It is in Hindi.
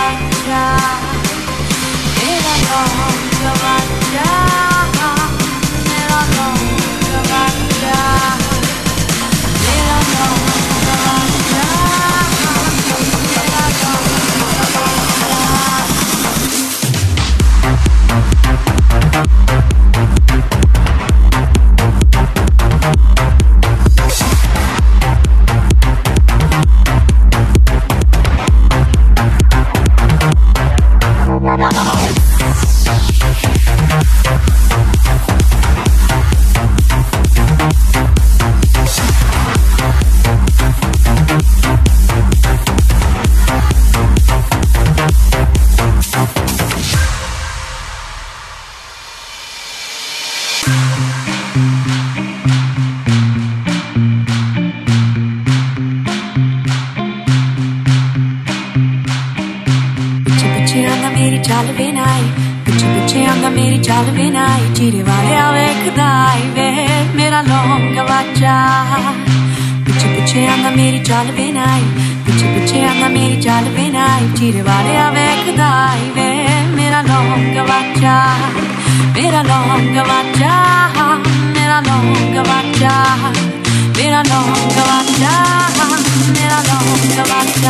गवाचा मेरा लौंग गवाचा मेरा लौंग गवाचा मेरा लौंग गवाचा मेरा लौंग मेरी चाल वे नाई पिछे पिछे आंदा मेरी चाल वे नाई चीरे वाले वेखदा वे मेरा लौंग गवाचा पिछे पिछे आंदा मेरी चाल वे नाई पिछे पिछे आंदा मेरी चाल वे नाई चीरे वाले वेखदा वे मेरा लौंग गवाचा मेरा लौंग गवाचा मेरा लौंग गवाचा मेरा लौंग गवाचा मेरा लौंग गवाचा